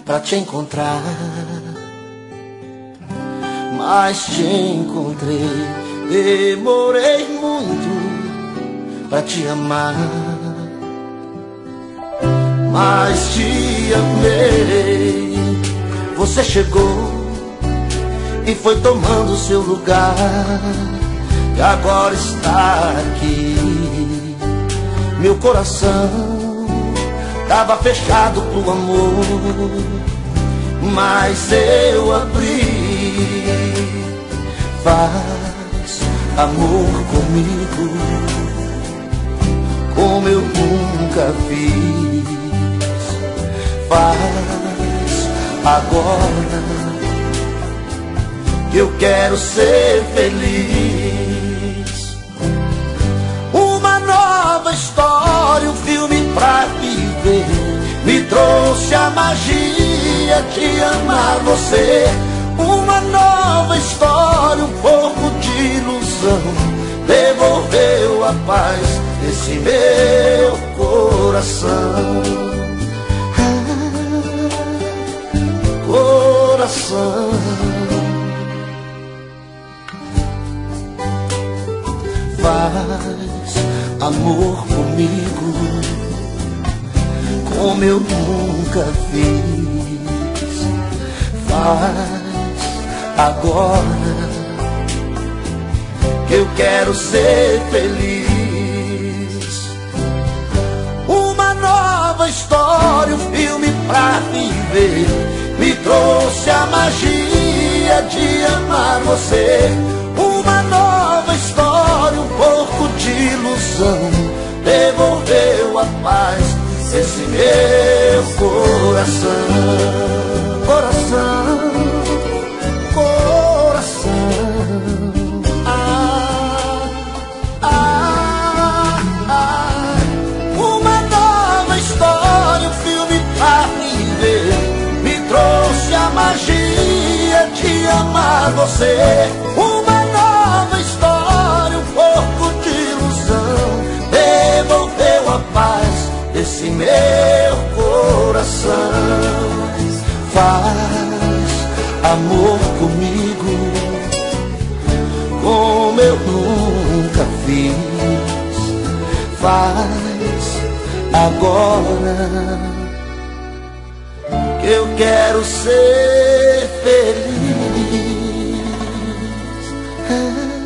pra te encontrar, mas te encontrei. Demorei muito pra te amar, mas te amei. Você chegou e foi tomando seu lugar, e agora está aqui. Meu coração tava fechado pro amor, mas eu abri. Faz amor comigo como eu nunca fiz. Faz agora, que eu quero ser feliz. Uma nova história, um filme pra viver, me trouxe a magia de amar você. Uma nova história, um pouco de ilusão, devolveu a paz desse meu coração. Coração, faz amor comigo como eu nunca fiz. Faz agora, que eu quero ser feliz. Uma nova história, um filme pra viver, me trouxe a magia de amar você. Uma nova história, um pouco de ilusão, devolveu a paz esse meu coração. Coração, coração, uma nova história, um filme pra viver, me trouxe a magia de amar você. Uma nova história, um pouco de ilusão, devolveu a paz desse meu coração. Faz amor comigo como eu nunca fiz. Faz agora, que eu quero ser feliz.